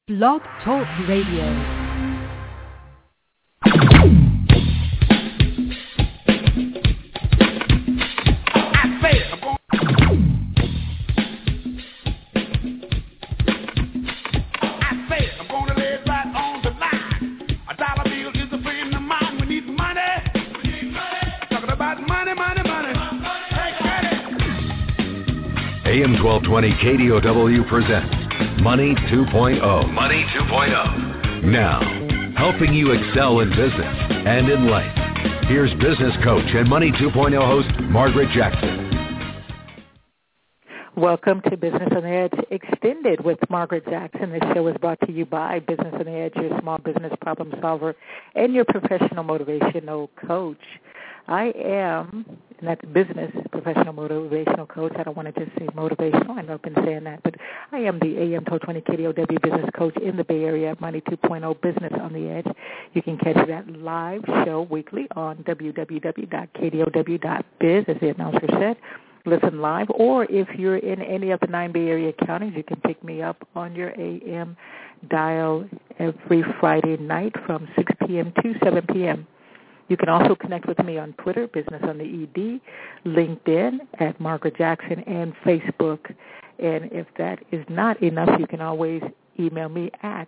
Blog Talk Radio. AM 1220 KDOW presents Money 2.0. Money 2.0. Now, helping you excel in business and in life. Here's business coach and Money 2.0 host Margaret Jackson. Welcome to Business on the Edge Extended with Margaret Jackson. This show is brought to you by Business on the Edge, your small business problem solver and your professional motivational coach. I am, and that's business professional motivational coach. I don't want to just say motivational. I know I've been saying that, but I am the AM 1220 KDOW business coach in the Bay Area, Money 2.0 Business on the Edge. You can catch that live show weekly on www.kdow.biz, as the announcer said. Listen live, or if you're in any of the 9 Bay Area counties, you can pick me up on your AM dial every Friday night from 6 p.m. to 7 p.m. You can also connect with me on Twitter, Business on the ED, LinkedIn at Margaret Jackson, and Facebook. And if that is not enough, you can always email me at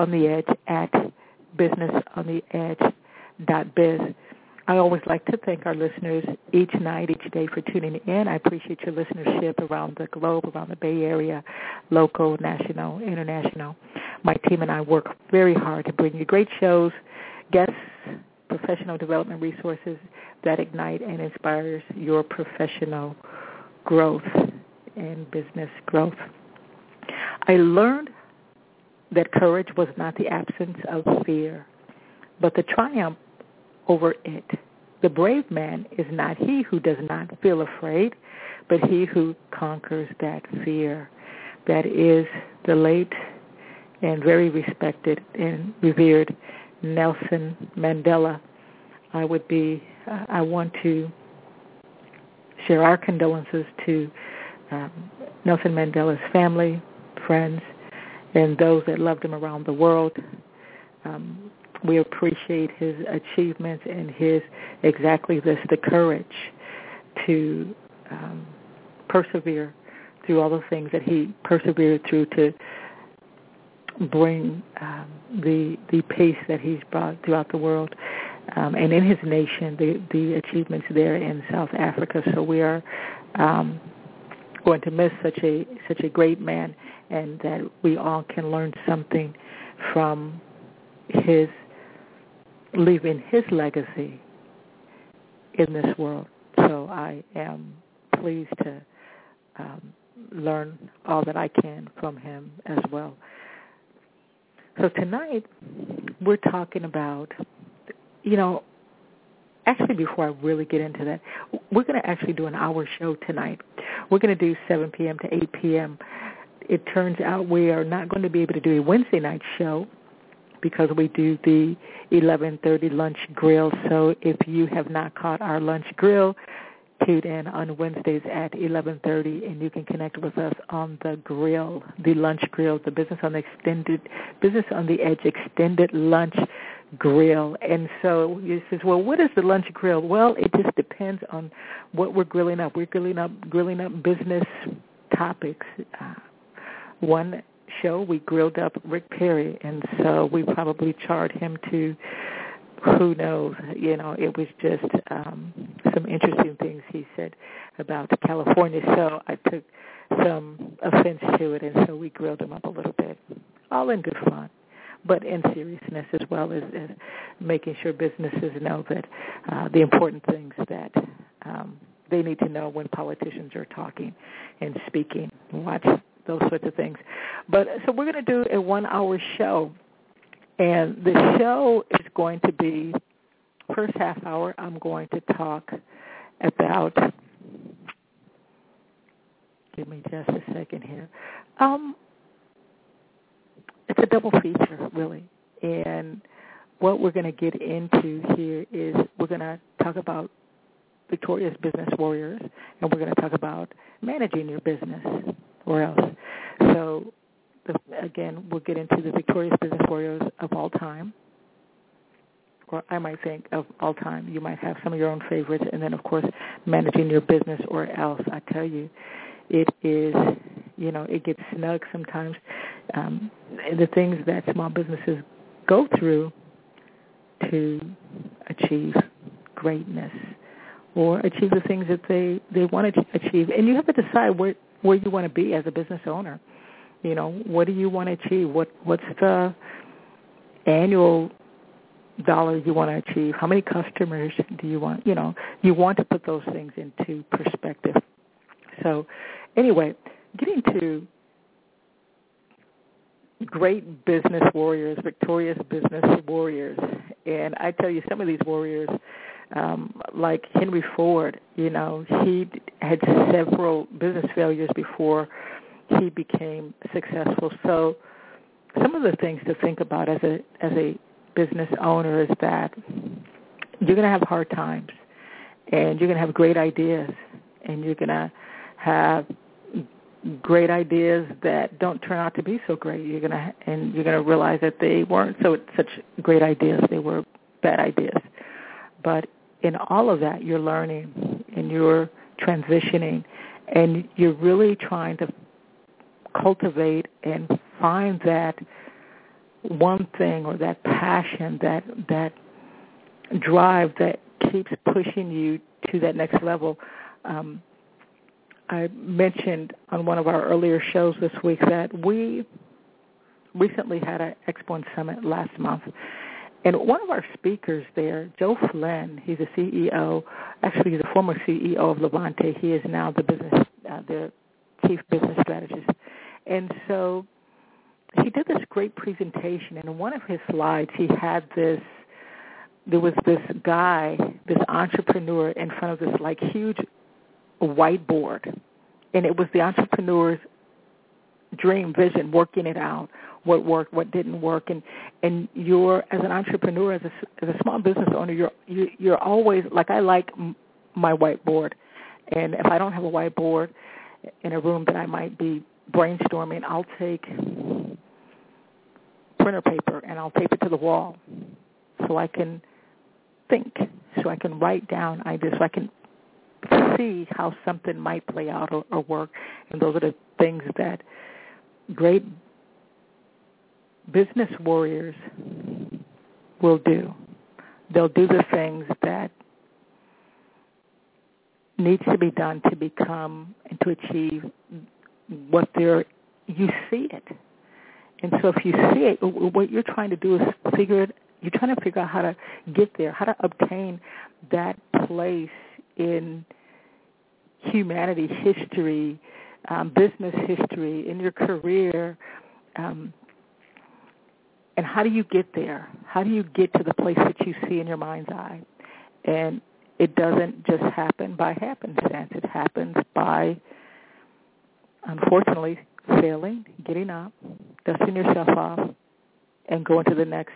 businessontheedge@businessontheedge.biz. I always like to thank our listeners each night, each day for tuning in. I appreciate your listenership around the globe, around the Bay Area, local, national, international. My team and I work very hard to bring you great shows, guests, professional development resources that ignite and inspires your professional growth and business growth. I learned that courage was not the absence of fear, but the triumph over it. The brave man is not he who does not feel afraid, but he who conquers that fear. That is the late and very respected and revered Nelson Mandela. I want to share our condolences to Nelson Mandela's family, friends, and those that loved him around the world. We appreciate his achievements and his the courage to persevere through all the things that he persevered through to bring the pace that he's brought throughout the world and in his nation, the achievements there in South Africa. So we are going to miss such a great man, and that we all can learn something from his leaving his legacy in this world. So I am pleased to learn all that I can from him as well. So tonight we're talking about, actually before I really get into that, we're going to actually do an hour show tonight. We're going to do 7 p.m. to 8 p.m. It turns out we are not going to be able to do a Wednesday night show because we do the 11:30 lunch grill. So if you have not caught our lunch grill, tune in on Wednesdays at 11:30, and you can connect with us on the grill, the lunch grill, the Business on the Edge Extended Lunch Grill. And so you says, well, what is the lunch grill? Well, it just depends on what we're grilling up. We're grilling up business topics. One show we grilled up Rick Perry, and so we probably charred him to who knows, it was just some interesting things he said about California. So I took some offense to it, and so we grilled him up a little bit, all in good fun, but in seriousness as well as making sure businesses know that the important things that they need to know when politicians are talking and speaking. Watch those sorts of things. But so we're going to do a 1-hour show. And the show is going to be, first half hour, I'm going to talk about, give me just a second here. It's a double feature, really. And what we're going to get into here is we're going to talk about victorious business warriors, and we're going to talk about managing your business, or else. So again, we'll get into the victorious business warriors of all time. Or I might think of all time. You might have some of your own favorites, and then, of course, managing your business or else. I tell you, it is, it gets snug sometimes. The things that small businesses go through to achieve greatness or achieve the things that they want to achieve. And you have to decide where you want to be as a business owner. What do you want to achieve? What's the annual dollar you want to achieve? How many customers do you want? You want to put those things into perspective. So anyway, getting to great business warriors, victorious business warriors. And I tell you, some of these warriors, like Henry Ford, he had several business failures before he became successful. So some of the things to think about as a business owner is that you're going to have hard times, and you're going to have great ideas, and you're going to have great ideas that don't turn out to be so great. You're going to realize that they weren't such great ideas; they were bad ideas. But in all of that, you're learning and you're transitioning, and you're really trying to cultivate and find that one thing or that passion, that drive that keeps pushing you to that next level. I mentioned on one of our earlier shows this week that we recently had an Expo and Summit last month. And one of our speakers there, Joe Flynn, he's a CEO. Actually, he's a former CEO of Levante. He is now the chief business strategist. And so he did this great presentation, and in one of his slides, he had there was this guy, this entrepreneur in front of this huge whiteboard, and it was the entrepreneur's dream, vision, working it out, what worked, what didn't work, and you're, as an entrepreneur, as a small business owner, you're always, I like my whiteboard, and if I don't have a whiteboard in a room that I might be brainstorming, I'll take printer paper and I'll tape it to the wall so I can think, so I can write down ideas, so I can see how something might play out or work. And those are the things that great business warriors will do. They'll do the things that needs to be done to become and to achieve what you see it. And so if you see it, what you're trying to do is you're trying to figure out how to get there, how to obtain that place in humanity history, business history, in your career, and how do you get there? How do you get to the place that you see in your mind's eye? And it doesn't just happen by happenstance. It happens by, unfortunately, failing, getting up, dusting yourself off, and going to the next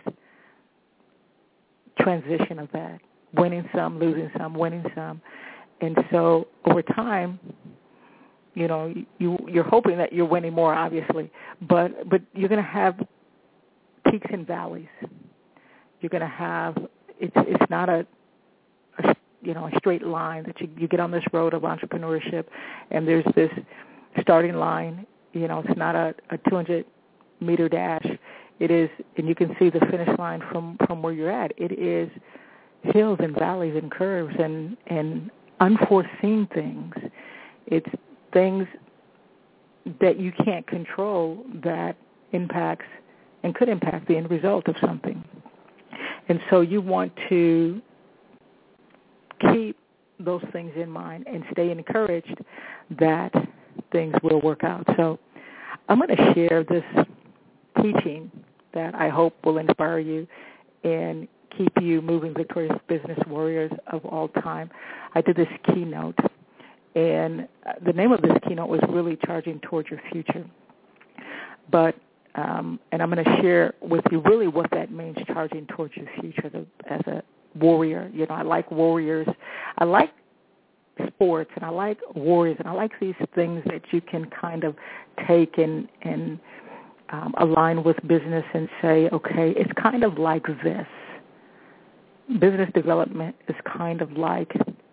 transition of that, winning some, losing some, winning some. And so over time, you're hoping that you're winning more, obviously, but you're going to have peaks and valleys. You're going to have, it's not a straight line that you get on this road of entrepreneurship, and there's this starting line. It's not a 200-meter dash. It is, and you can see the finish line from where you're at. It is hills and valleys and curves and unforeseen things. It's things that you can't control that impacts and could impact the end result of something. And so you want to keep those things in mind and stay encouraged that things will work out. So I'm going to share this teaching that I hope will inspire you and keep you moving, victorious business warriors of all time. I did this keynote, and the name of this keynote was really Charging Towards Your Future. But and I'm going to share with you really what that means, charging towards your future as a warrior. I like warriors. I like sports, and I like warriors, and I like these things that you can kind of take and align with business and say, okay, it's kind of like this. Business development is kind of like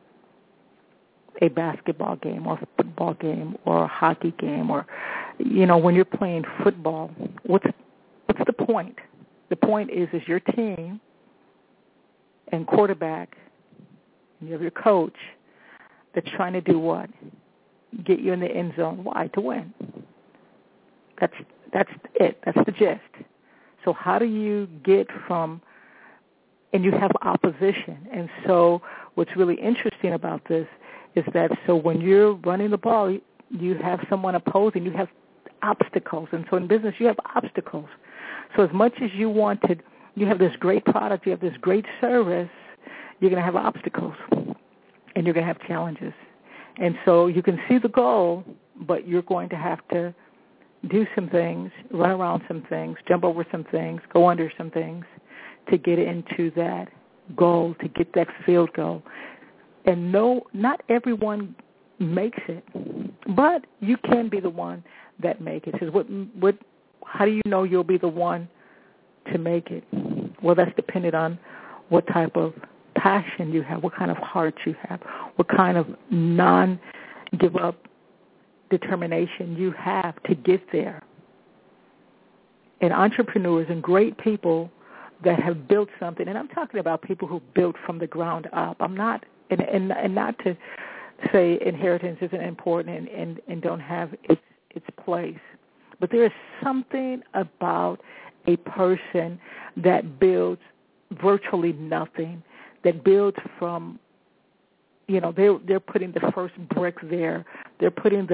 a basketball game or a football game or a hockey game, or, when you're playing football, what's the point? The point is your team and quarterback, and you have your coach that's trying to do what? Get you in the end zone. Why? To win. That's it. That's the gist. So how do you get from, and you have opposition. And so what's really interesting about this is that so when you're running the ball, you have someone opposing, you have obstacles. And so in business, you have obstacles. So as much as you have this great product, you have this great service, you're going to have obstacles and you're going to have challenges. And so you can see the goal, but you're going to have to do some things, run around some things, jump over some things, go under some things to get into that goal, to get that field goal. And no, not everyone makes it, but you can be the one that makes it. So how do you know you'll be the one to make it? Well, that's dependent on what type of passion you have, what kind of heart you have, what kind of non-give-up determination you have to get there. And entrepreneurs and great people that have built something, and I'm talking about people who built from the ground up. I'm not, and not to say inheritance isn't important and don't have its place, but there is something about a person that builds virtually nothing, that builds from, they're putting the first brick there. They're putting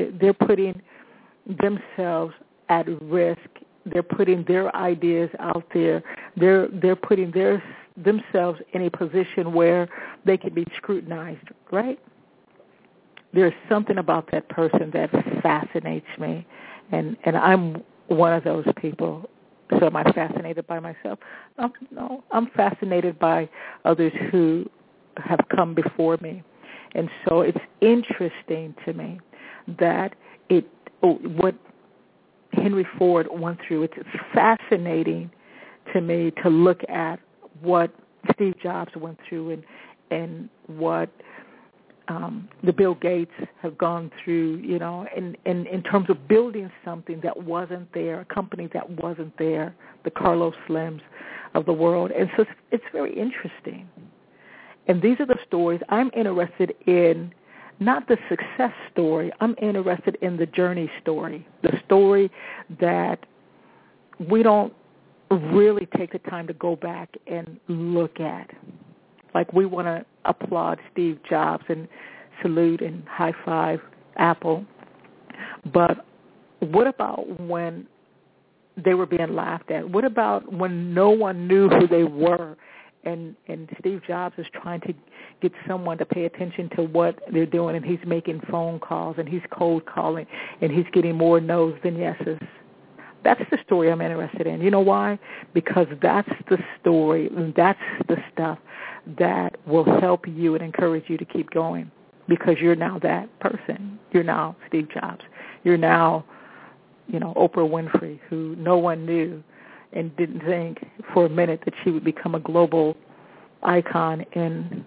themselves at risk. They're putting their ideas out there. They're putting themselves in a position where they can be scrutinized, right? There's something about that person that fascinates me, and I'm one of those people. So am I fascinated by myself? No, I'm fascinated by others who have come before me. And so it's interesting to me that what Henry Ford went through, it's fascinating to me to look at what Steve Jobs went through and what the Bill Gates have gone through, in terms of building something that wasn't there, a company that wasn't there, the Carlos Slims of the world. And so it's very interesting. And these are the stories I'm interested in, not the success story. I'm interested in the journey story, the story that we don't really take the time to go back and look at. Like we want to applaud Steve Jobs and salute and high five Apple. But what about when they were being laughed at? What about when no one knew who they were? And Steve Jobs is trying to get someone to pay attention to what they're doing, and he's making phone calls, and he's cold calling, and he's getting more no's than yeses. That's the story I'm interested in. You know why? Because that's the story, and that's the stuff that will help you and encourage you to keep going, because you're now that person. You're now Steve Jobs. You're now, Oprah Winfrey, who no one knew and didn't think for a minute that she would become a global icon in,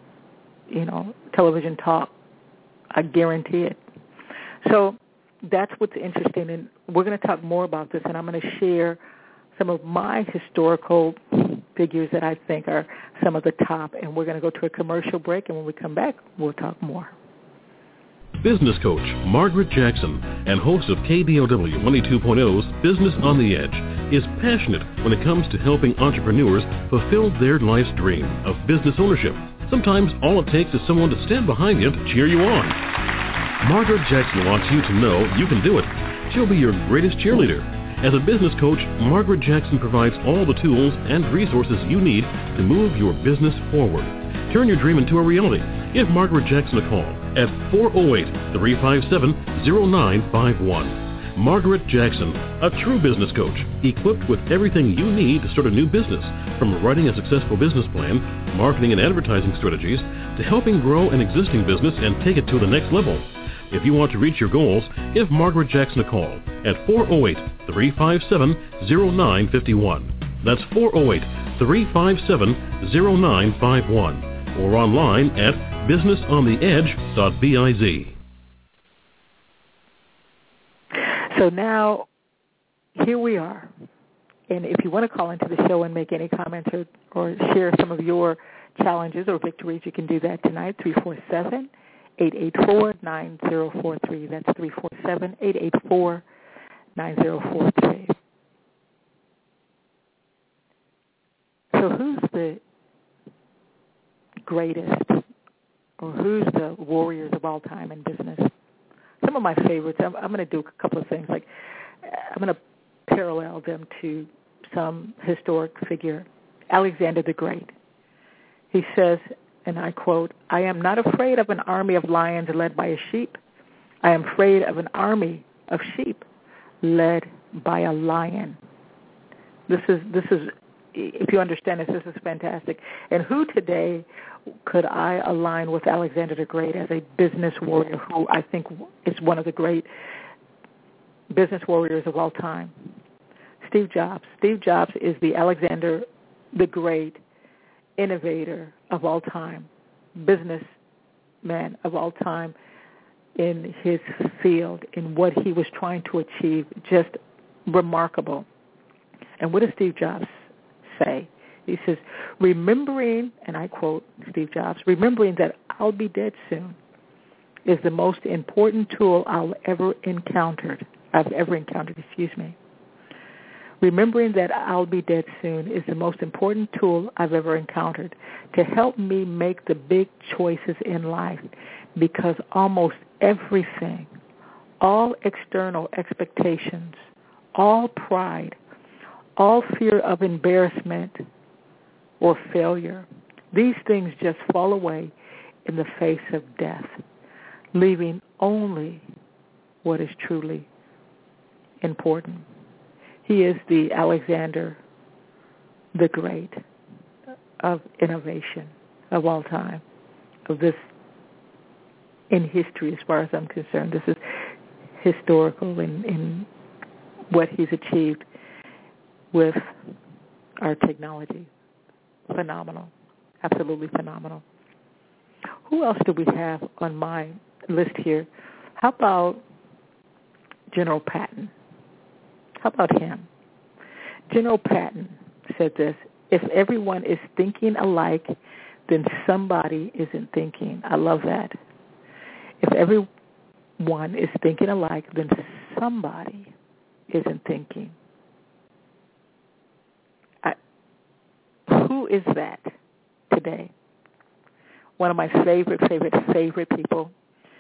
television talk. I guarantee it. So that's what's interesting, and we're going to talk more about this, and I'm going to share some of my historical figures that I think are some of the top, and we're going to go to a commercial break, and when we come back, we'll talk more. Business coach Margaret Jackson and host of KDOW Money 2.0's Business on the Edge is passionate when it comes to helping entrepreneurs fulfill their life's dream of business ownership. Sometimes all it takes is someone to stand behind you to cheer you on. Margaret Jackson wants you to know you can do it. She'll be your greatest cheerleader. As a business coach, Margaret Jackson provides all the tools and resources you need to move your business forward. Turn your dream into a reality. Give Margaret Jackson a call at 408-357-0951. Margaret Jackson, a true business coach, equipped with everything you need to start a new business, from writing a successful business plan, marketing and advertising strategies, to helping grow an existing business and take it to the next level. If you want to reach your goals, give Margaret Jackson a call at 408-357-0951. That's 408-357-0951. Or online at businessontheedge.biz. So now, here we are. And if you want to call into the show and make any comments or share some of your challenges or victories, you can do that tonight, 347-884-9043. That's 347-884-9043. So who's the greatest, or who's the warriors of all time in business? Some of my favorites, I'm going to do a couple of things. Like, I'm going to parallel them to some historic figure, Alexander the Great. He says, and I quote, "I am not afraid of an army of lions led by a sheep. I am afraid of an army of sheep led by a lion." This is, if you understand this is fantastic. And who today could I align with Alexander the Great as a business warrior, who I think is one of the great business warriors of all time? Steve Jobs. Steve Jobs is the Alexander the Great innovator of all time, businessman of all time in his field, in what he was trying to achieve, just remarkable. And what does Steve Jobs say? He says, remembering, and I quote Steve Jobs, remembering that I'll be dead soon is the most important tool I've ever encountered. Remembering that I'll be dead soon is the most important tool I've ever encountered to help me make the big choices in life, because almost everything, all external expectations, all pride, all fear of embarrassment or failure, these things just fall away in the face of death, leaving only what is truly important. He is the Alexander the Great of innovation of all time, of this in history as far as I'm concerned. This is historical in what he's achieved with our technology. Phenomenal. Absolutely phenomenal. Who else do we have on my list here? How about General Patton? How about him? General Patton said this: if everyone is thinking alike, then somebody isn't thinking. I love that. If everyone is thinking alike, then somebody isn't thinking. Who is that today? One of my favorite people,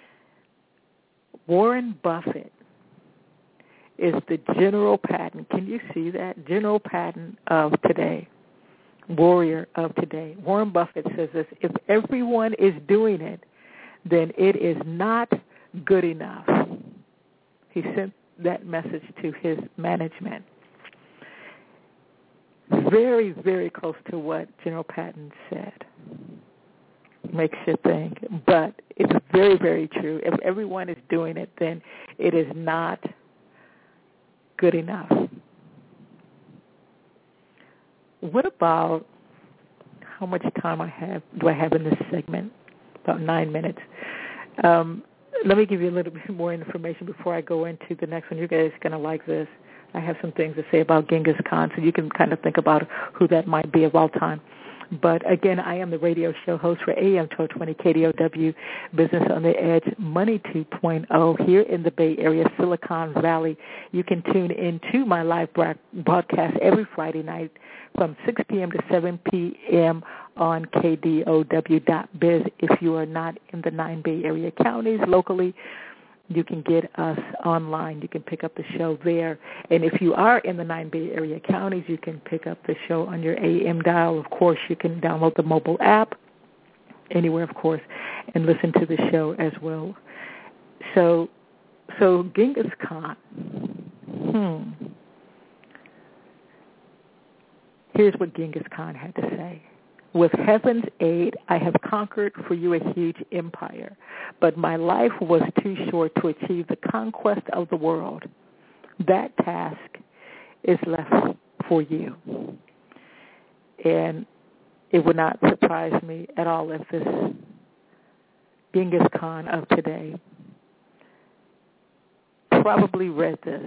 Warren Buffett, is the General Patton. Can you see that? General Patton of today, warrior of today. Warren Buffett says this: if everyone is doing it, then it is not good enough. He sent that message to his management. Very, very close to what General Patton said. Makes you think. But it's very, very true. If everyone is doing it, then it is not good enough. What about how much time do I have in this segment? About 9 minutes. Let me give you a little bit more information before I go into the next one. You guys are going to like this. I have some things to say about Genghis Khan, so you can kind of think about who that might be of all time. But again, I am the radio show host for AM 1220 KDOW, Business on the Edge, Money 2.0 here in the Bay Area, Silicon Valley. You can tune in to my live broadcast every Friday night from 6 p.m. to 7 p.m. on KDOW.biz. If you are not in the 9 Bay Area counties locally, you can get us online. You can pick up the show there. And if you are in the 9 Bay Area counties, you can pick up the show on your AM dial. Of course, you can download the mobile app anywhere, of course, and listen to the show as well. So Genghis Khan. Here's what Genghis Khan had to say. With heaven's aid, I have conquered for you a huge empire, but my life was too short to achieve the conquest of the world. That task is left for you. And it would not surprise me at all if this Genghis Khan of today probably read this.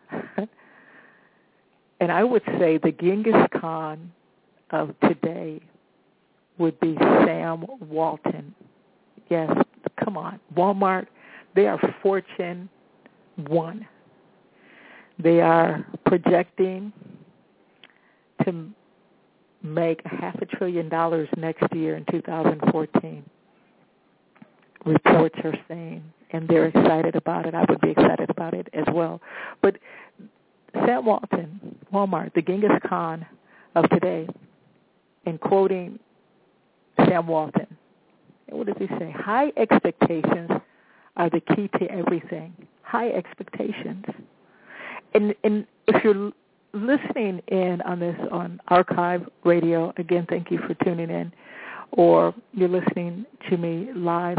And I would say the Genghis Khan of today would be Sam Walton. Yes, come on. Walmart, they are Fortune 1. They are projecting to make $500 billion next year in 2014. Reports are saying, and they're excited about it. I would be excited about it as well. But Sam Walton, Walmart, the Genghis Khan of today, and quoting Sam Walton, what does he say? High expectations are the key to everything. High expectations. And if you're listening in on this on Archive Radio, again, thank you for tuning in, or you're listening to me live.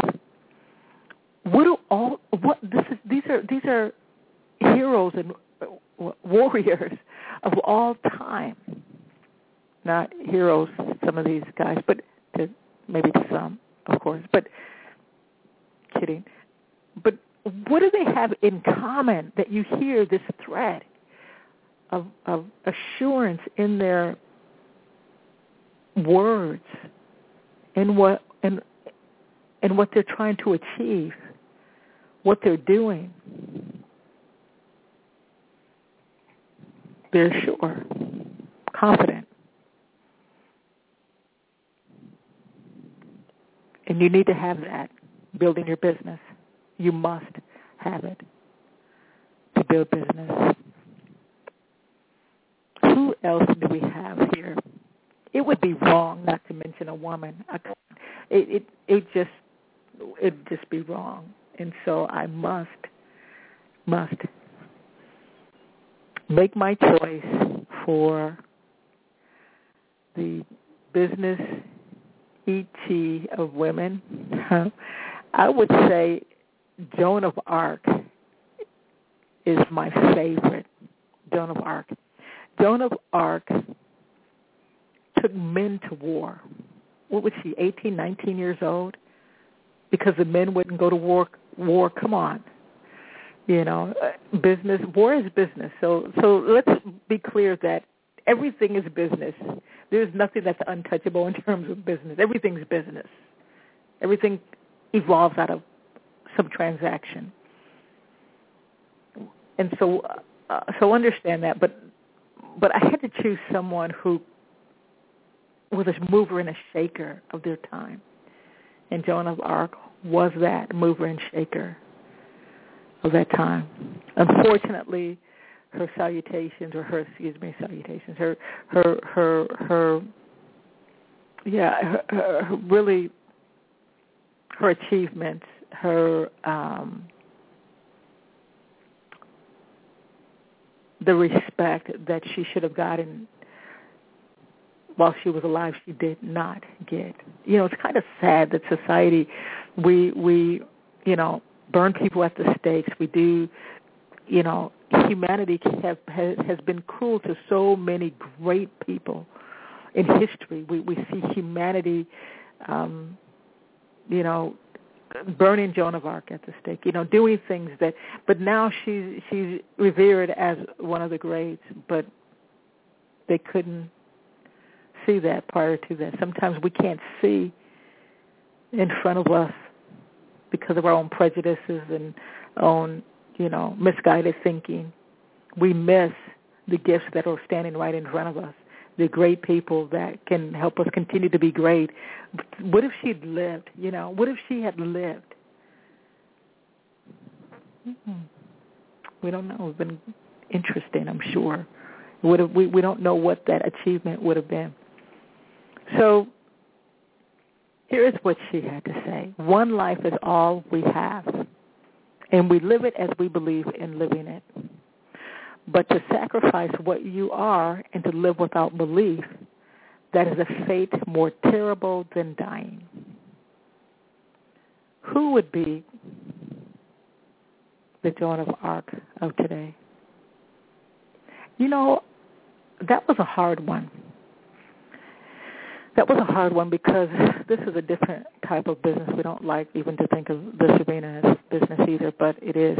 These are heroes and warriors of all time. Not heroes, some of these guys, but maybe to some, of course. But kidding. But what do they have in common that you hear this thread of assurance in their words and what they're trying to achieve, what they're doing? They're sure, confident. And you need to have that building your business. You must have it to build business. Who else do we have here? It would be wrong not to mention a woman. It'd just be wrong. And so I must make my choice for the business ET of women. I would say Joan of Arc is my favorite. Joan of Arc. Joan of Arc took men to war. What was she, 18, 19 years old? Because the men wouldn't go to war. Come on. You know, business, war is business. So let's be clear that everything is business. There's nothing that's untouchable in terms of business. Everything's business. Everything evolves out of some transaction. And so understand that. But I had to choose someone who was a mover and a shaker of their time. And Joan of Arc was that mover and shaker of that time. Unfortunately, her achievements, the respect that she should have gotten while she was alive, she did not get. You know, it's kind of sad that society, we burn people at the stakes. We do, humanity has been cruel to so many great people in history. We see humanity, burning Joan of Arc at the stake, doing things but now she's revered as one of the greats, but they couldn't see that prior to that. Sometimes we can't see in front of us because of our own prejudices and own, misguided thinking. We miss the gifts that are standing right in front of us, the great people that can help us continue to be great. What if she'd lived? What if she had lived? We don't know. It's been interesting, I'm sure. We don't know what that achievement would have been. So here is what she had to say. One life is all we have, and we live it as we believe in living it. But to sacrifice what you are and to live without belief, that is a fate more terrible than dying. Who would be the Joan of Arc of today? You know, that was a hard one. That was a hard one because this is a different type of business. We don't like even to think of this arena as business either, but it is.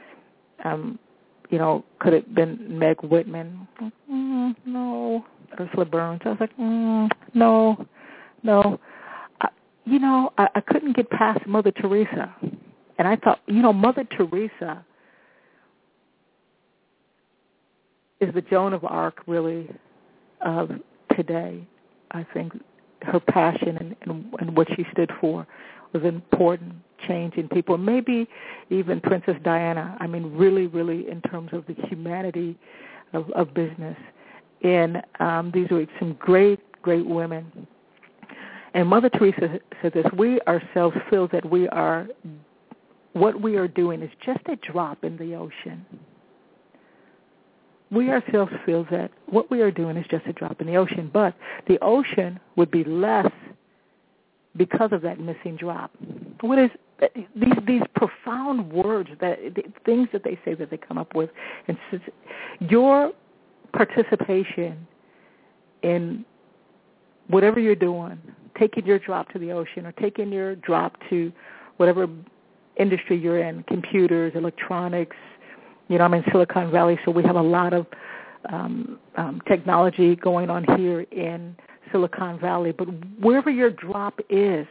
You know, could it have been Meg Whitman? No. Ursula Burns. I was like, no. I couldn't get past Mother Teresa. And I thought, Mother Teresa is the Joan of Arc, really, of today. I think her passion and what she stood for was important, changing people. Maybe even Princess Diana. I mean, really, really, in terms of the humanity of business. And these were some great, great women. And Mother Teresa said this: we ourselves feel that what we are doing is just a drop in the ocean. We ourselves feel that what we are doing is just a drop in the ocean, but the ocean would be less because of that missing drop. What is these profound words, things that they say that they come up with, and your participation in whatever you're doing, taking your drop to the ocean or taking your drop to whatever industry you're in, computers, electronics. I'm in Silicon Valley, so we have a lot of technology going on here in Silicon Valley. But wherever your drop is,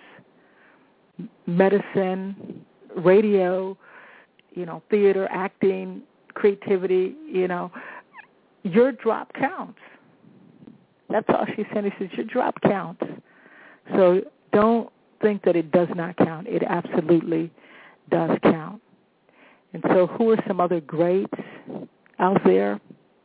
medicine, radio, theater, acting, creativity, your drop counts. That's all she said. He says, your drop counts. So don't think that it does not count. It absolutely does count. And so who are some other greats out there?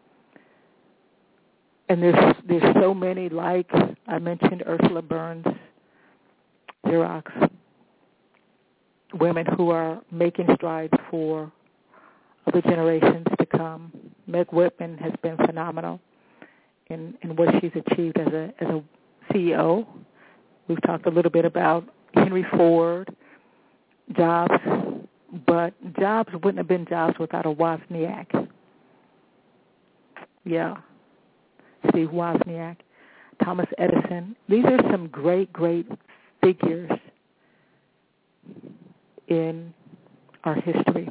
And there's so many, like I mentioned, Ursula Burns, Xerox, women who are making strides for other generations to come. Meg Whitman has been phenomenal in what she's achieved as a CEO. We've talked a little bit about Henry Ford, Jobs, but Jobs wouldn't have been Jobs without a Wozniak. Yeah. Steve Wozniak, Thomas Edison. These are some great, great figures in our history.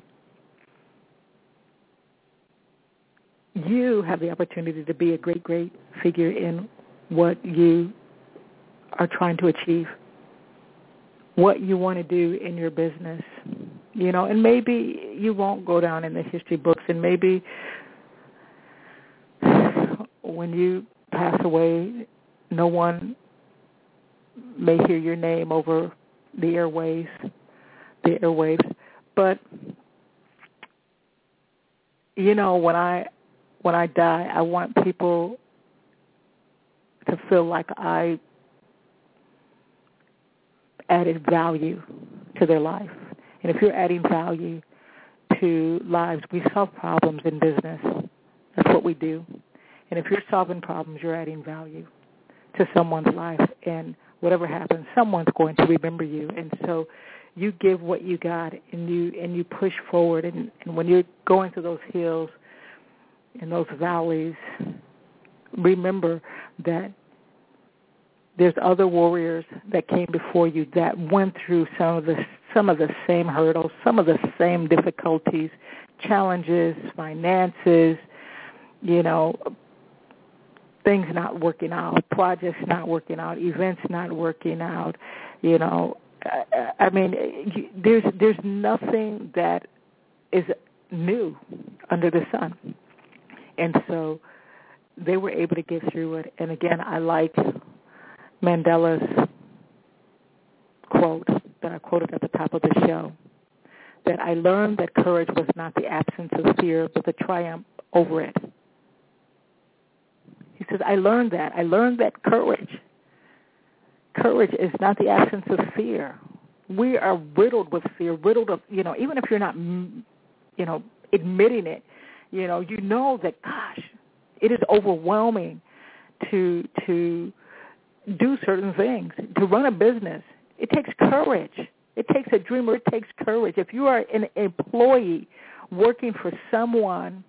You have the opportunity to be a great, great figure in what you are trying to achieve, what you want to do in your business. And maybe you won't go down in the history books, and maybe when you pass away, no one may hear your name over the airwaves. But when I die, I want people to feel like I added value to their life. And if you're adding value to lives, we solve problems in business. That's what we do. And if you're solving problems, you're adding value to someone's life. And whatever happens, someone's going to remember you. And so you give what you got, and you push forward. And when you're going through those hills and those valleys, remember that there's other warriors that came before you that went through some of the same hurdles, some of the same difficulties, challenges, finances, things not working out, projects not working out, events not working out. I mean, there's nothing that is new under the sun. And so they were able to get through it. And again, I like Mandela's quote that I quoted at the top of the show, that I learned that courage was not the absence of fear, but the triumph over it. He says, I learned that. I learned that courage is not the absence of fear. We are riddled with fear, riddled of, even if you're not, admitting it, you know that, gosh, it is overwhelming to do certain things. To run a business, it takes courage. It takes a dreamer. It takes courage. If you are an employee working for someone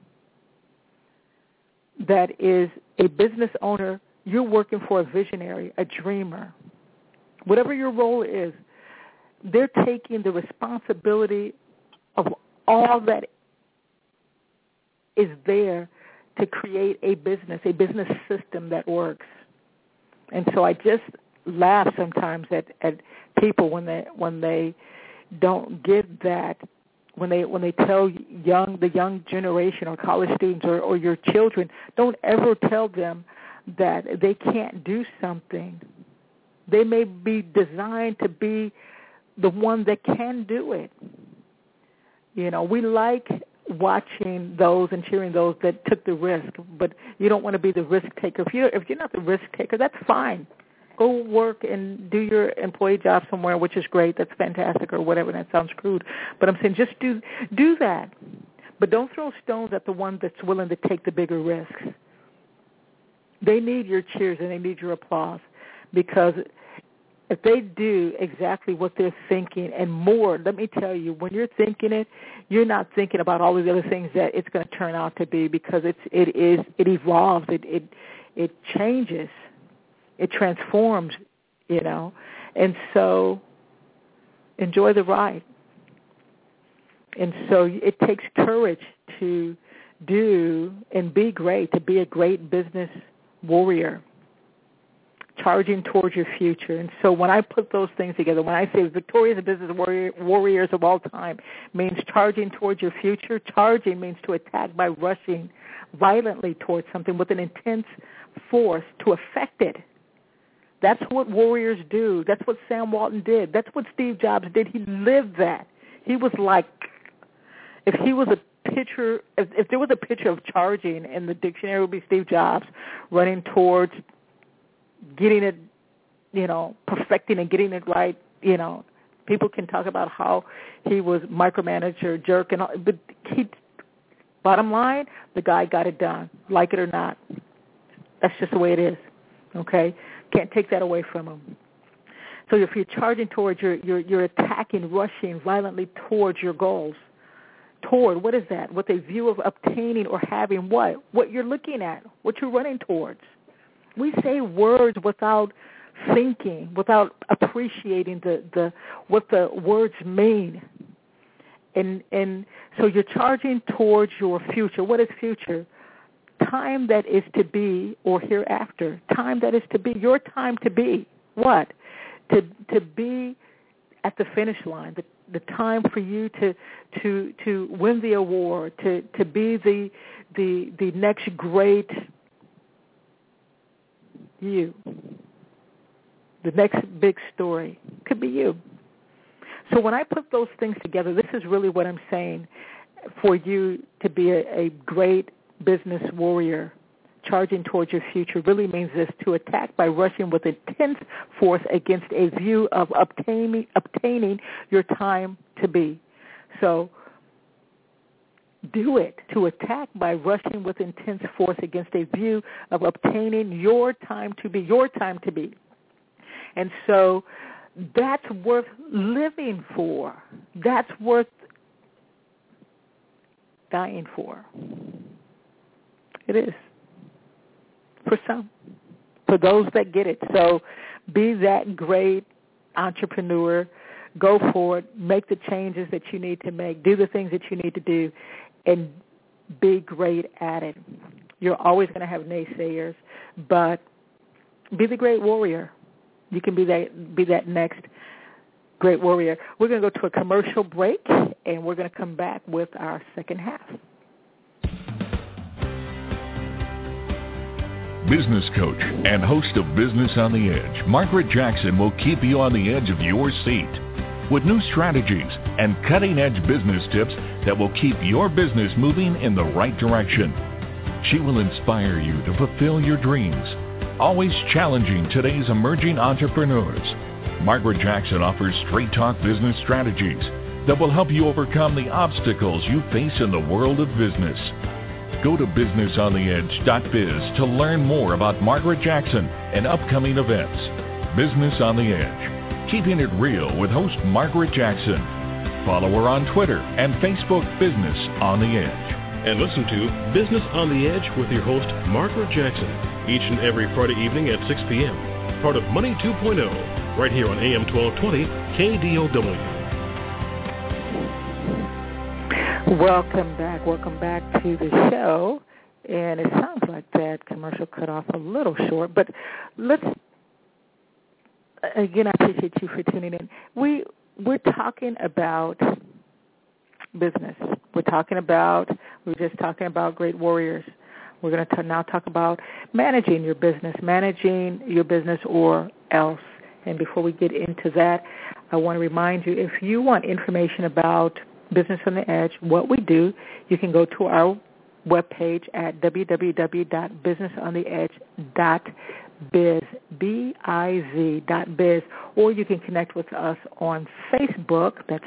that is a business owner, you're working for a visionary, a dreamer. Whatever your role is, they're taking the responsibility of all that is there to create a business system that works. And so I just laugh sometimes at people when they don't get that, when they tell the young generation or college students or your children, don't ever tell them that they can't do something. They may be designed to be the one that can do it. We like watching those and cheering those that took the risk, but you don't want to be the risk taker. If you're not the risk taker, that's fine. Go work and do your employee job somewhere, which is great. That's fantastic, or whatever. That sounds crude, but I'm saying just do that. But don't throw stones at the one that's willing to take the bigger risks. They need your cheers and they need your applause, because if they do exactly what they're thinking and more, let me tell you, when you're thinking it, you're not thinking about all these other things that it's going to turn out to be, because it evolves, it changes, it transforms, and so enjoy the ride. And so it takes courage to do and be great, to be a great business warrior, charging towards your future. And so when I put those things together, when I say victorious business warriors of all time, means charging towards your future. Charging means to attack by rushing violently towards something with an intense force to affect it. That's what warriors do. That's what Sam Walton did. That's what Steve Jobs did. He lived that. He was like, if there was a picture of charging in the dictionary, it would be Steve Jobs running towards getting it, perfecting and getting it right. People can talk about how he was micromanager, jerk, and all, but bottom line, the guy got it done, like it or not. That's just the way it is. Okay, can't take that away from him. So if you're charging towards you're attacking, rushing violently towards your goals. Toward, what is that? With a view of obtaining or having what? What you're looking at, what you're running towards. We say words without thinking, without appreciating what the words mean. And so you're charging towards your future. What is future? Time that is to be or hereafter. Time that is to be. Your time to be. What? To be at the finish line. The time for you to win the award. To be the next great you. The next big story could be you. So when I put those things together, this is really what I'm saying. For you to be a great business warrior, charging towards your future really means this: to attack by rushing with intense force against a view of obtaining your time to be. So do it, to attack by rushing with intense force against a view of obtaining your time to be, And so that's worth living for. That's worth dying for. It is. For some. For those that get it. So be that great entrepreneur. Go for it. Make the changes that you need to make. Do the things that you need to do. And be great at it. You're always going to have naysayers, but be the great warrior. You can be that next great warrior. We're going to go to a commercial break, and we're going to come back with our second half. Business coach and host of Business on the Edge, Margaret Jackson will keep you on the edge of your seat with new strategies and cutting-edge business tips that will keep your business moving in the right direction. She will inspire you to fulfill your dreams, always challenging today's emerging entrepreneurs. Margaret Jackson offers straight-talk business strategies that will help you overcome the obstacles you face in the world of business. Go to businessontheedge.biz to learn more about Margaret Jackson and upcoming events. Business on the Edge, keeping it real with host Margaret Jackson. Follow her on Twitter and Facebook, Business on the Edge. And listen to Business on the Edge with your host, Margaret Jackson, each and every Friday evening at 6 p.m., part of Money 2.0, right here on AM 1220 KDOW. Welcome back to the show. And it sounds like that commercial cut off a little short, but again, I appreciate you for tuning in. We're talking about business. We're just talking about great warriors. We're going to now talk about managing your business or else. And before we get into that, I want to remind you, if you want information about Business on the Edge, what we do, you can go to our webpage at www.businessontheedge.biz, B-I-Z.biz, or you can connect with us on Facebook. That's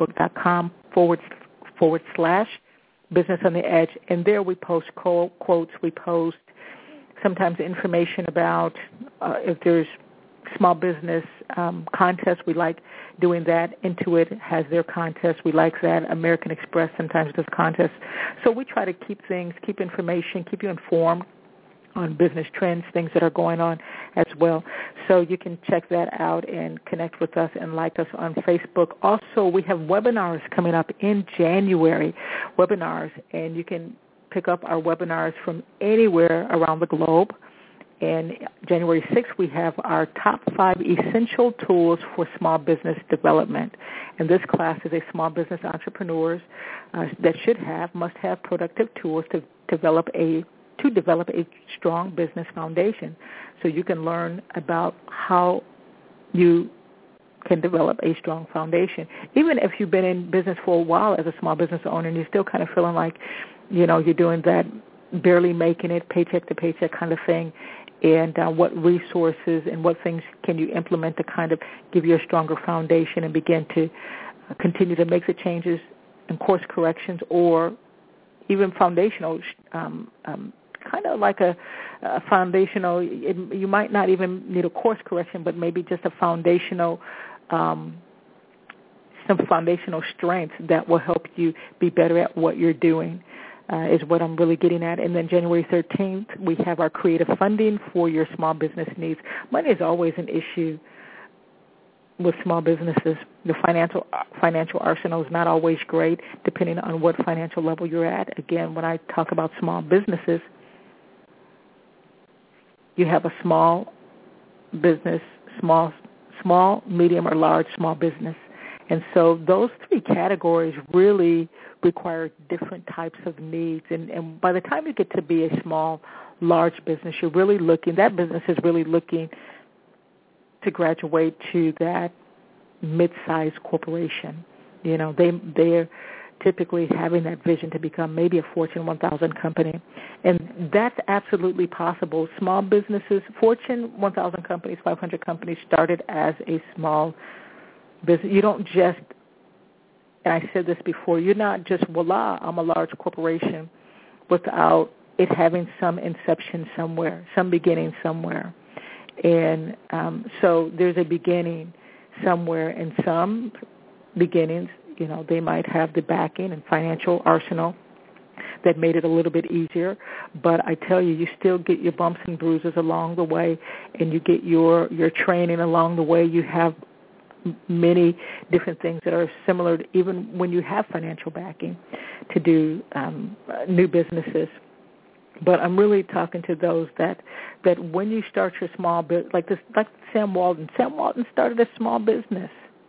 facebook.com/Business on the Edge. And there we post quotes. We post sometimes information about if there's small business contests. We like doing that. Intuit has their contests. We like that. American Express sometimes does contests. So we try to keep information, keep you informed on business trends, things that are going on as well. So you can check that out and connect with us and like us on Facebook. Also, we have webinars coming up in January, and you can pick up our webinars from anywhere around the globe. And January 6th, we have our top 5 essential tools for small business development. And this class is a small business entrepreneurs that must have productive tools to develop a strong business foundation. So you can learn about how you can develop a strong foundation. Even if you've been in business for a while as a small business owner and you're still kind of feeling like, you're doing that barely making it, paycheck to paycheck kind of thing, and what resources and what things can you implement to kind of give you a stronger foundation and begin to continue to make the changes and course corrections, or even foundational, kind of like a foundational, you might not even need a course correction, but maybe just a foundational, some foundational strengths that will help you be better at what you're doing. Is what I'm really getting at. And then January 13th, we have our creative funding for your small business needs. Money is always an issue with small businesses. The financial arsenal is not always great, depending on what financial level you're at. Again, when I talk about small businesses, you have a small business, small, medium, or large small business. And so those 3 categories really require different types of needs. And by the time you get to be a small, large business, that business is really looking to graduate to that mid-sized corporation. They're typically having that vision to become maybe a Fortune 1000 company. And that's absolutely possible. Small businesses, Fortune 1000 companies, 500 companies started as a small business. You don't just, and I said this before, you're not just, voila, I'm a large corporation, without it having some inception somewhere, some beginning somewhere. And so there's a beginning somewhere, and some beginnings, they might have the backing and financial arsenal that made it a little bit easier. But I tell you still get your bumps and bruises along the way, and you get your training along the way. You have many different things that are similar, even when you have financial backing to do new businesses. But I'm really talking to those that when you start your small business, like Sam Walton. Sam Walton started a small business,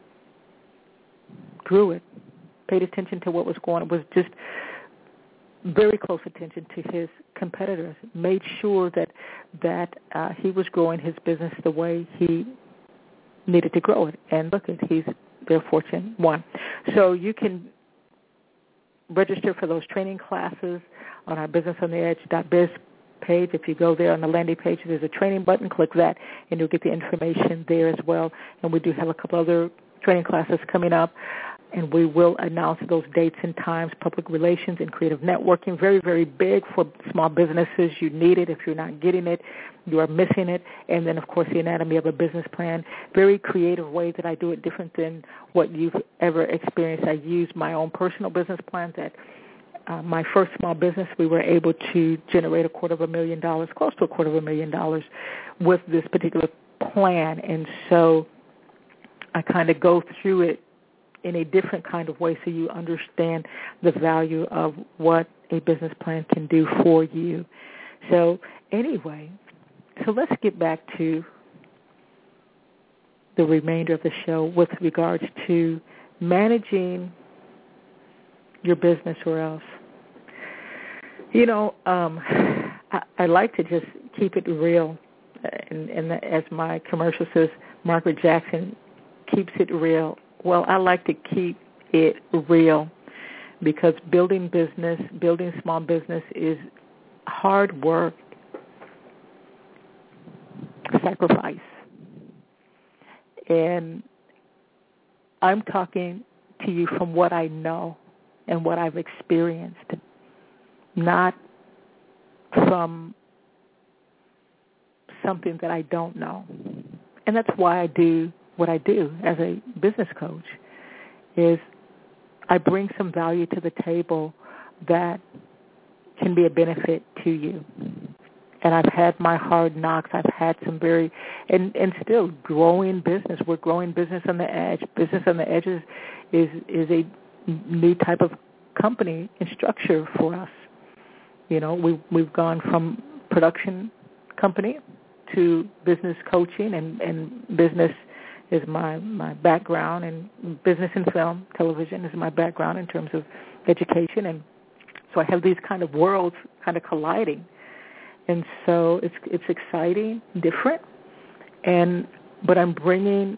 grew it, paid attention to what was going on, was just very close attention to his competitors, made sure that he was growing his business the way he needed to grow it. And look, they're Fortune 1. So you can register for those training classes on our businessontheedge.biz page. If you go there on the landing page, there's a training button. Click that, and you'll get the information there as well. And we do have a couple other training classes coming up. and we will announce those dates and times. Public relations and creative networking, very, very big for small businesses. You need it. If you're not getting it, you are missing it. And then, of course, the anatomy of a business plan. Very creative way that I do it, different than what you've ever experienced. I use my own personal business plans. That my first small business, we were able to generate $250,000, close to $250,000 with this particular plan. And so I kind of go through it in a different kind of way so you understand the value of what a business plan can do for you. So anyway, so let's get back to the remainder of the show with regards to managing your business or else. You know, I like to just keep it real. And as my commercial says, Margaret Jackson keeps it real. Well, I like to keep it real because building small business is hard work, sacrifice. And I'm talking to you from what I know and what I've experienced, not from something that I don't know. And that's why I do what I do as a business coach, is I bring some value to the table that can be a benefit to you. And I've had my hard knocks. I've had some very, and still growing business. We're growing business on the edge. Business on the edge is a new type of company and structure for us. You know, we've gone from production company to business coaching, and business is my background, and business and film, television is my background in terms of education. And so I have these kind of worlds kind of colliding. And so it's exciting, different, but I'm bringing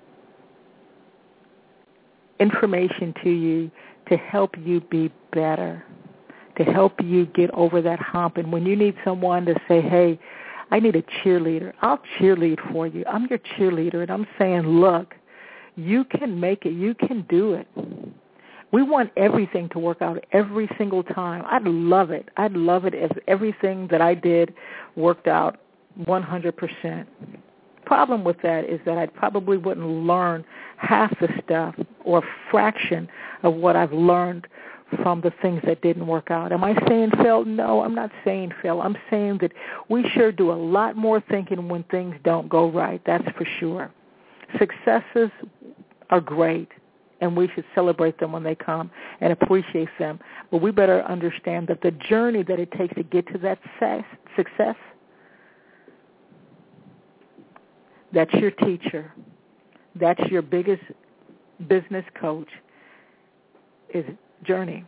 information to you to help you be better, to help you get over that hump. And when you need someone to say, hey, I need a cheerleader, I'll cheerlead for you. I'm your cheerleader, and I'm saying, look, you can make it. You can do it. We want everything to work out every single time. I'd love it. I'd love it if everything that I did worked out 100%. Problem with that is that I probably wouldn't learn half the stuff or a fraction of what I've learned from the things that didn't work out. Am I saying fail? No, I'm not saying fail. I'm saying that we sure do a lot more thinking when things don't go right. That's for sure. Successes are great, and we should celebrate them when they come and appreciate them. But we better understand that the journey that it takes to get to that success, that's your teacher. That's your biggest business coach, is journey.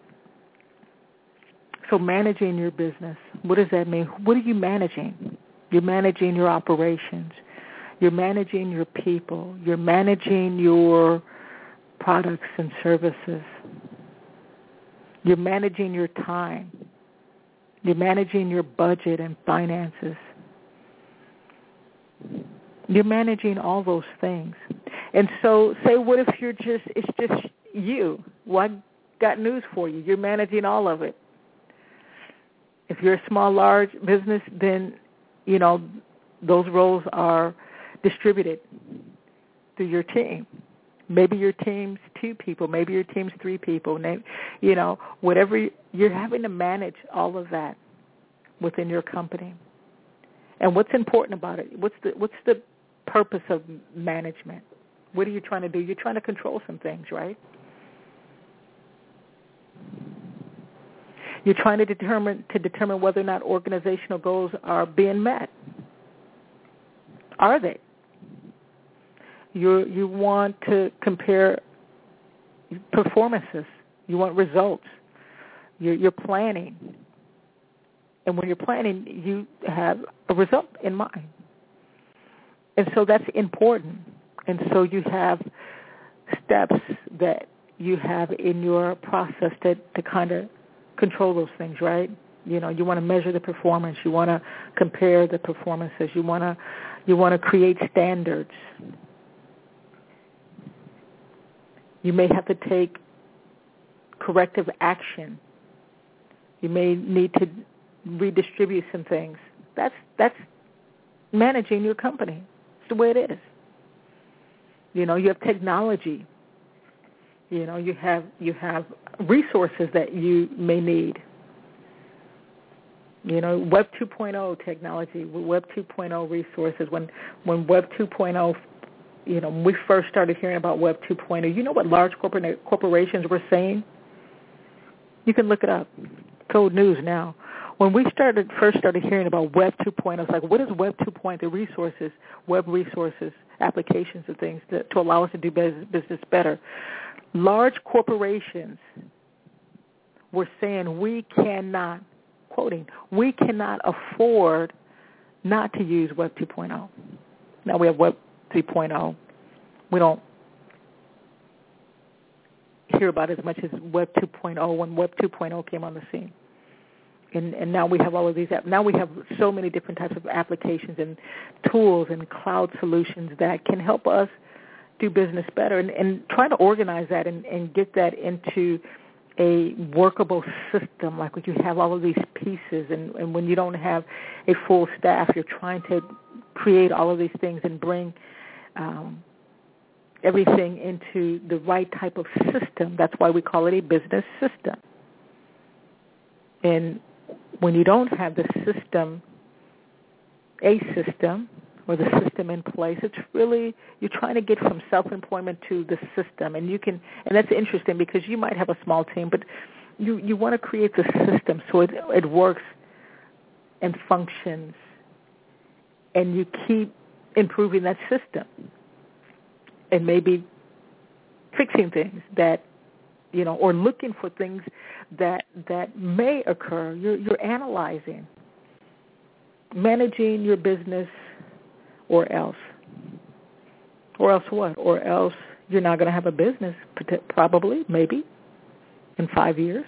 So managing your business, what does that mean? What are you managing? You're managing your operations. You're managing your people. You're managing your products and services. You're managing your time. You're managing your budget and finances. You're managing all those things. And so say, what if it's just you? Well, I got news for you. You're managing all of it. If you're a small, large business, then, you know, those roles are distributed through your team. Maybe your team's 2 people. Maybe your team's 3 people. You know, whatever, you're having to manage all of that within your company. And what's important about it? What's the purpose of management? What are you trying to do? You're trying to control some things, right? You're trying to determine whether or not organizational goals are being met. Are they? You want to compare performances. You want results. You're planning. And when you're planning, you have a result in mind. And so that's important. And so you have steps that you have in your process to kind of control those things, right? You know, you want to measure the performance. You want to compare the performances. You want to create standards. You may have to take corrective action. You may need to redistribute some things. That's managing your company. It's the way it is. You know, you have technology. You know, you have resources that you may need. You know, Web 2.0 technology, Web 2.0 resources. When Web 2.0, you know, when we first started hearing about Web 2.0, you know what large corporations were saying? You can look it up. It's old news now. When we first started hearing about Web 2.0, it's like, what is Web 2.0? The resources, web resources, applications and things to allow us to do business better. Large corporations were saying we cannot, quoting, we cannot afford not to use Web 2.0. Now we have Web 3.0. We don't hear about it as much as Web 2.0 when Web 2.0 came on the scene. And now we have all of these. Now we have so many different types of applications and tools and cloud solutions that can help us do business better. And trying to organize that and get that into a workable system, like when you have all of these pieces and when you don't have a full staff, you're trying to create all of these things and bring everything into the right type of system. That's why we call it a business system. And when you don't have the system, or the system in place, it's really, you're trying to get from self-employment to the system. And you can, and that's interesting because you might have a small team, but you want to create the system so it works and functions, and you keep improving that system and maybe fixing things that, you know, or looking for things that may occur. You're analyzing, managing your business, or else what? Or else you're not going to have a business, probably, maybe, in 5 years.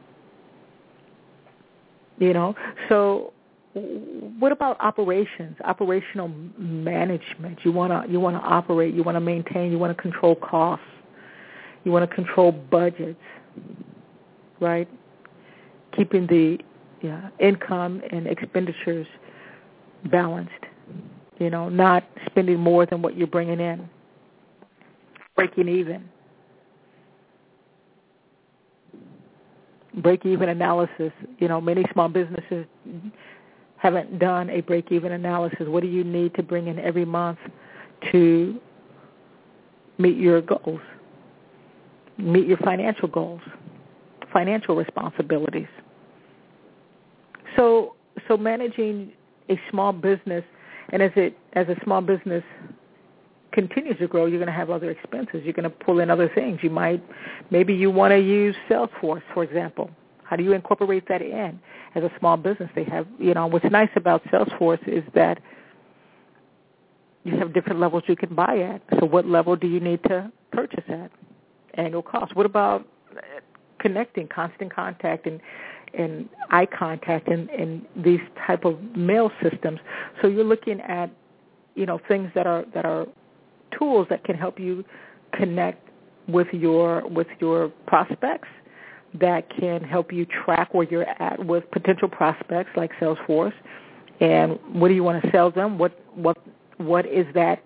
You know, so what about operations? Operational management. You want to operate. You want to maintain. You want to control costs. You want to control budgets, right? Keeping the income and expenditures balanced. You know, not spending more than what you're bringing in. Breaking even. Break-even analysis. You know, many small businesses haven't done a break-even analysis. What do you need to bring in every month to meet your goals, meet your financial goals, financial responsibilities? So managing a small business, and as a small business continues to grow, you're going to have other expenses. You're going to pull in other things. Maybe you want to use Salesforce, for example. How do you incorporate that in? As a small business, they have, you know, what's nice about Salesforce is that you have different levels you can buy at. So what level do you need to purchase at? Annual cost. What about connecting, constant contact and eye contact and these type of mail systems? So you're looking at, you know, things that are tools that can help you connect with your prospects, that can help you track where you're at with potential prospects like Salesforce, and what do you want to sell them? What is that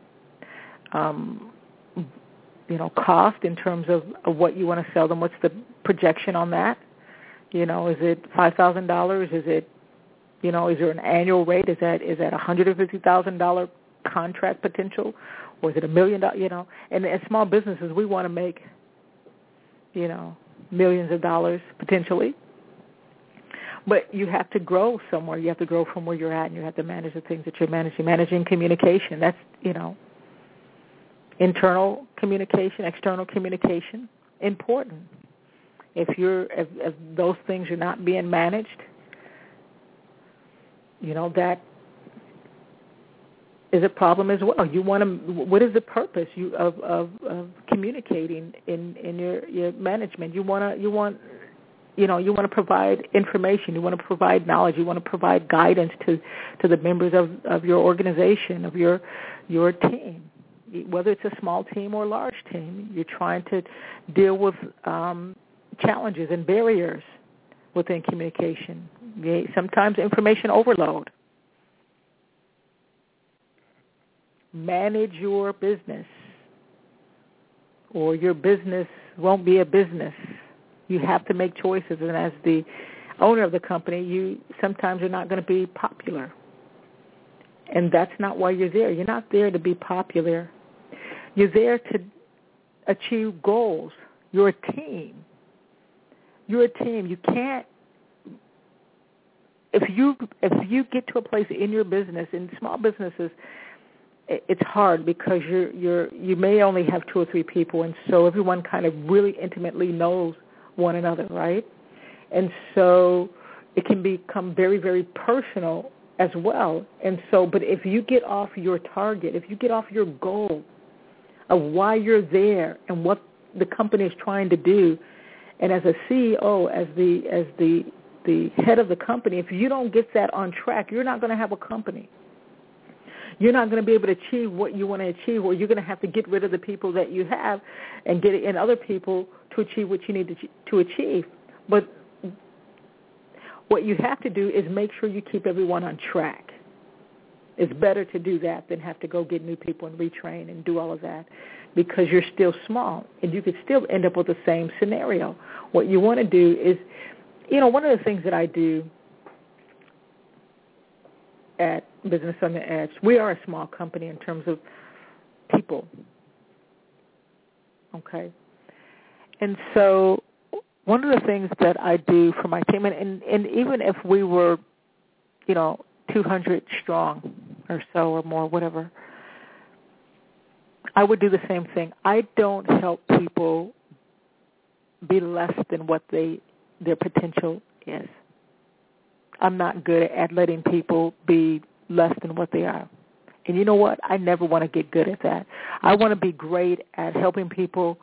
you know, cost in terms of what you want to sell them? What's the projection on that? You know, is it $5,000? Is it, you know, is there an annual rate? Is that $150,000 contract potential, or is it $1 million? You know, and as small businesses, we want to make, you know, millions of dollars potentially. But you have to grow somewhere. You have to grow from where you're at, and you have to manage the things that you're managing. Managing communication, that's, you know, internal communication, external communication, important. If those things are not being managed, you know, that is a problem as well. You want to. What is the purpose of communicating in your management? You want to provide information. You want to provide knowledge. You want to provide guidance to the members of your organization, of your team. Whether it's a small team or a large team, you're trying to deal with challenges and barriers within communication. Sometimes information overload. Manage your business, or your business won't be a business. You have to make choices, and as the owner of the company, you sometimes are not going to be popular. And that's not why you're there. You're not there to be popular. You're there to achieve goals. You're a team. You're a team. You can't, if you get to a place in your business, in small businesses, it's hard because you may only have 2 or 3 people, and so everyone kind of really intimately knows one another, right? And so it can become very, very personal as well. And so, but if you get off your target, if you get off your goal of why you're there and what the company is trying to do, and as a CEO, as the head of the company, if you don't get that on track, you're not going to have a company. You're not going to be able to achieve what you want to achieve, or you're going to have to get rid of the people that you have and get in other people to achieve what you need to achieve. But what you have to do is make sure you keep everyone on track. It's better to do that than have to go get new people and retrain and do all of that, because you're still small and you could still end up with the same scenario. What you want to do is, one of the things that I do at Business on the Edge, we are a small company in terms of people, okay? And so one of the things that I do for my team, and even if we were, 200 strong or so or more, whatever, I would do the same thing. I don't help people be less than what their potential is. I'm not good at letting people be less than what they are. And you know what? I never want to get good at that. I want to be great at helping people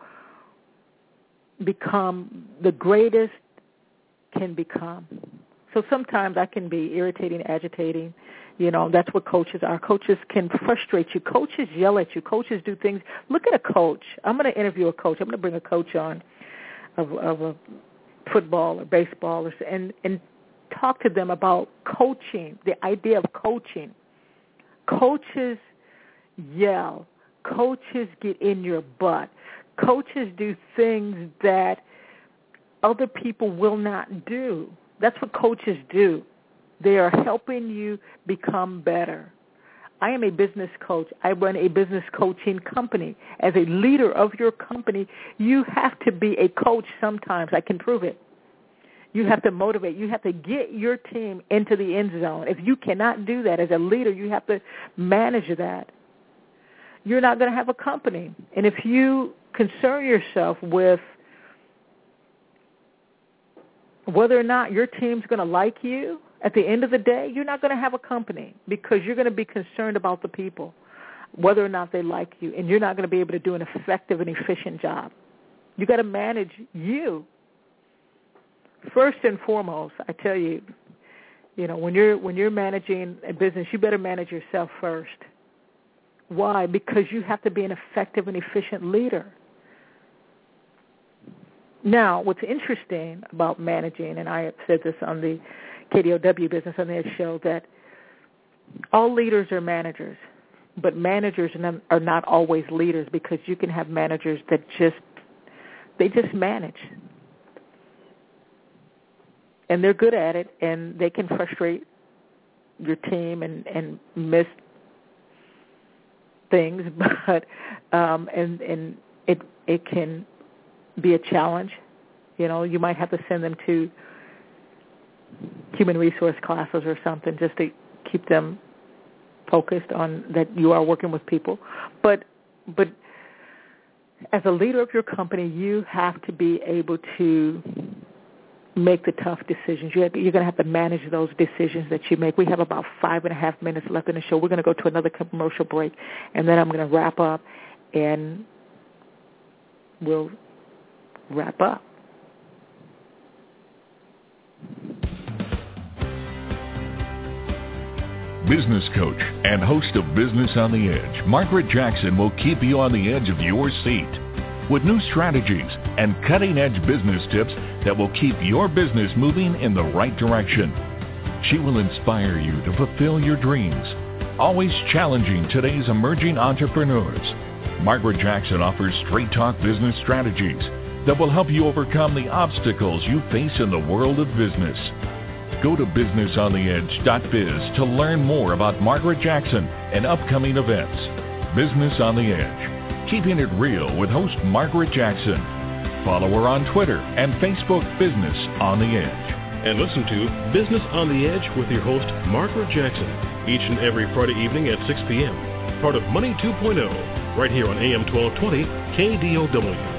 become the greatest can become. So sometimes I can be irritating, agitating. That's what coaches are. Coaches can frustrate you. Coaches yell at you. Coaches do things. Look at a coach. I'm going to interview a coach. I'm going to bring a coach on of a football or baseball and talk to them about coaching, the idea of coaching. Coaches yell. Coaches get in your butt. Coaches do things that other people will not do. That's what coaches do. They are helping you become better. I am a business coach. I run a business coaching company. As a leader of your company, you have to be a coach sometimes. I can prove it. You have to motivate. You have to get your team into the end zone. If you cannot do that as a leader, you have to manage that. You're not going to have a company. And if you concern yourself with whether or not your team's going to like you, at the end of the day, you're not going to have a company, because you're going to be concerned about the people, whether or not they like you, and you're not going to be able to do an effective and efficient job. You got to manage you. First and foremost, I tell you, when you're managing a business, you better manage yourself first. Why? Because you have to be an effective and efficient leader. Now, what's interesting about managing, and I have said this on the KDOW Business on the Edge show, that all leaders are managers, but managers are not always leaders, because you can have managers that just manage. And they're good at it, and they can frustrate your team and miss things, but and it can be a challenge. You might have to send them to human resource classes or something just to keep them focused on that you are working with people. But as a leader of your company, you have to be able to make the tough decisions. You're going to have to manage those decisions that you make. We have about 5.5 minutes left in the show. We're going to go to another commercial break, and then I'm going to wrap up, and we'll wrap up. Business coach and host of Business on the Edge, Margaret Jackson will keep you on the edge of your seat. with new strategies and cutting-edge business tips that will keep your business moving in the right direction. She will inspire you to fulfill your dreams, always challenging today's emerging entrepreneurs. Margaret Jackson offers straight talk business strategies that will help you overcome the obstacles you face in the world of business. Go to businessontheedge.biz to learn more about Margaret Jackson and upcoming events. Business on the Edge, keeping it real with host Margaret Jackson. Follow her on Twitter and Facebook, Business on the Edge. And listen to Business on the Edge with your host, Margaret Jackson, each and every Friday evening at 6 p.m., part of Money 2.0, right here on AM 1220 KDOW.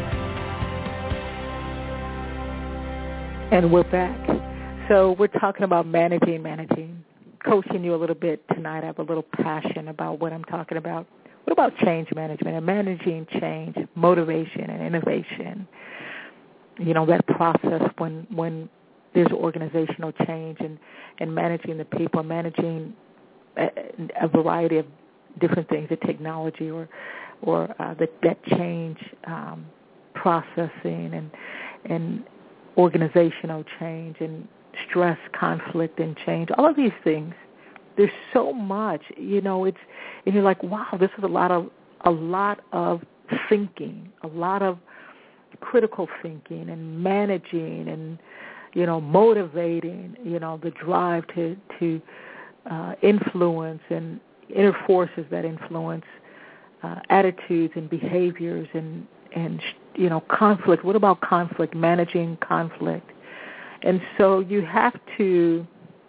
And we're back. So we're talking about managing, coaching you a little bit tonight. I have a little passion about what I'm talking about. What about change management and managing change, motivation and innovation? You know, that process when there's organizational change and managing the people, managing a variety of different things, the technology or that change processing and organizational change and stress, conflict, and change. All of these things. There's so much, you know. And you're like, wow, this is a lot of thinking, a lot of critical thinking and managing and, you know, motivating, you know, the drive to influence and inner forces that influence attitudes and behaviors and you know, conflict. What about conflict? Managing conflict. And so you have to,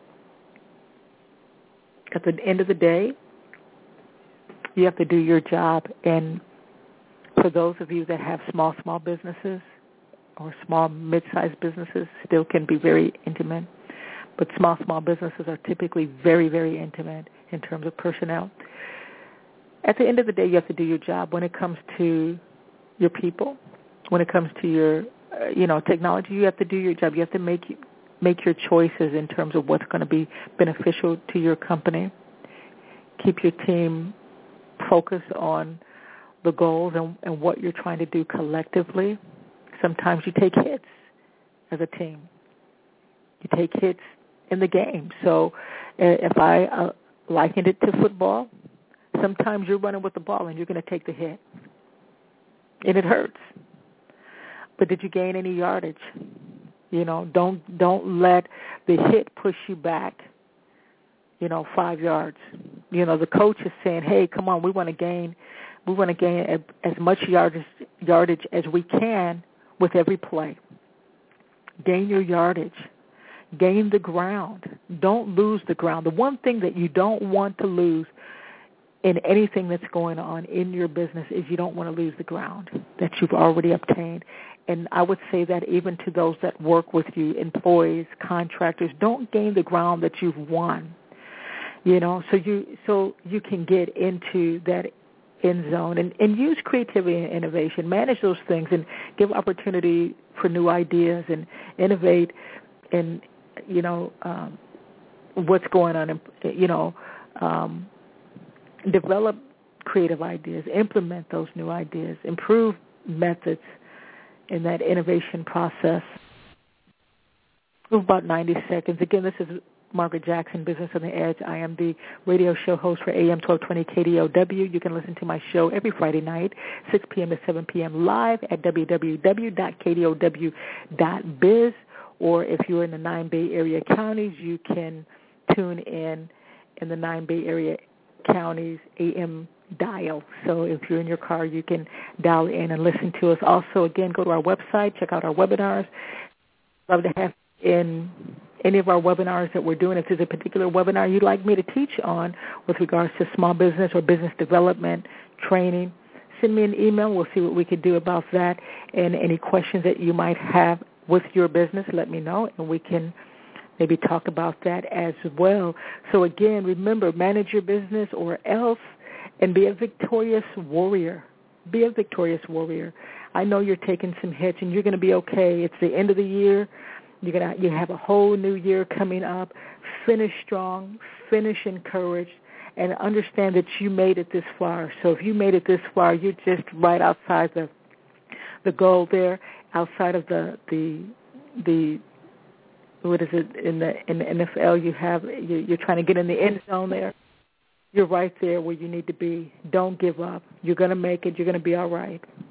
at the end of the day, you have to do your job. And for those of you that have small businesses or small, mid-sized businesses, still can be very intimate. But small businesses are typically very, very intimate in terms of personnel. At the end of the day, you have to do your job when it comes to your people. When it comes to your, you know, technology, you have to do your job. You have to make your choices in terms of what's going to be beneficial to your company. Keep your team focused on the goals and what you're trying to do collectively. Sometimes you take hits as a team. You take hits in the game. So if I likened it to football, sometimes you're running with the ball and you're going to take the hit. And it hurts. But did you gain any yardage? You know, don't let the hit push you back, you know, 5 yards. You know, the coach is saying, hey, come on, we want to gain as much yardage as we can with every play. Gain your yardage. Gain the ground. Don't lose the ground. The one thing that you don't want to lose in anything that's going on in your business is you don't want to lose the ground that you've already obtained. And I would say that even to those that work with you, employees, contractors, don't gain the ground that you've won. You know, so you can get into that end zone and use creativity and innovation, manage those things and give opportunity for new ideas and innovate and, you know, what's going on, you know, develop creative ideas, implement those new ideas, improve methods in that innovation process. About 90 seconds. Again, this is Margaret Jackson, Business on the Edge. I am the radio show host for AM 1220 KDOW. You can listen to my show every Friday night, 6 p.m. to 7 p.m. live at www.kdow.biz. Or if you're in the 9 Bay Area counties, you can tune in the 9 Bay Area counties AM dial. So if you're in your car, you can dial in and listen to us. Also, again, go to our website, check out our webinars. Love to have in any of our webinars that we're doing. If there's a particular webinar you'd like me to teach on with regards to small business or business development training, send me an email. We'll see what we can do about that. And any questions that you might have with your business, let me know, and we can maybe talk about that as well. So again, remember, manage your business or else, and be a victorious warrior. Be a victorious warrior. I know you're taking some hits, and you're going to be okay. It's the end of the year. You have a whole new year coming up. Finish strong. Finish encouraged. And understand that you made it this far. So if you made it this far, you're just right outside the goal there. Outside of the what is it in the NFL? You're trying to get in the end zone there. You're right there where you need to be. Don't give up. You're going to make it. You're going to be all right.